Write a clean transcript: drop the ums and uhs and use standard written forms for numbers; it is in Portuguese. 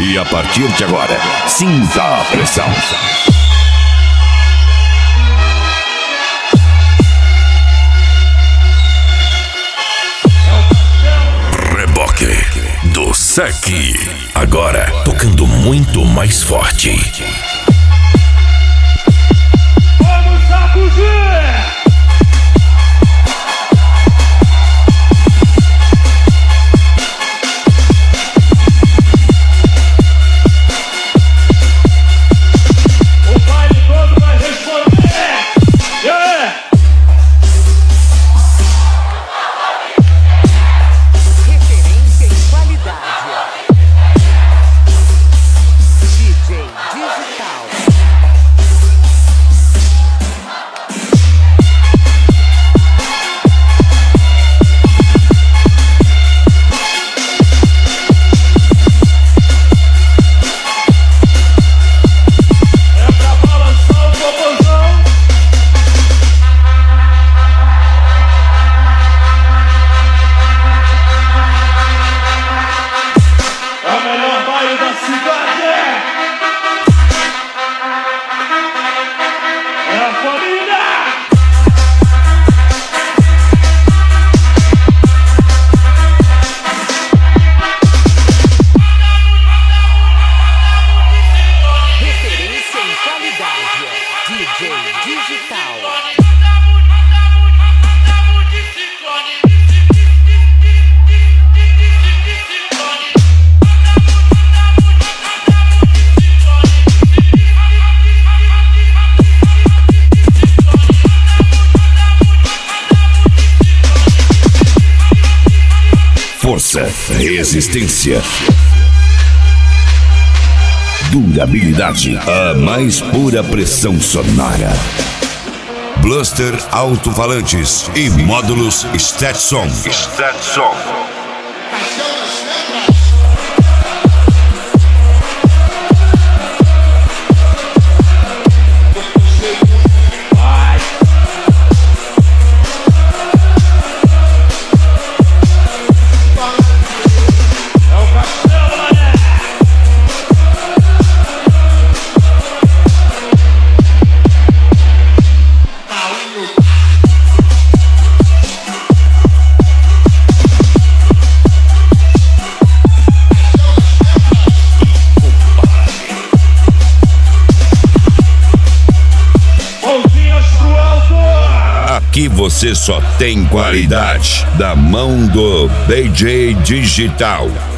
E a partir de agora, sinta a pressão. Reboque do SEC. Agora, tocando muito mais forte. Vamos sacudir! Força, resistência, durabilidade, a mais pura pressão sonora. Bluster alto-falantes e módulos Stetson. Aqui você só tem qualidade da mão do BJ Digital.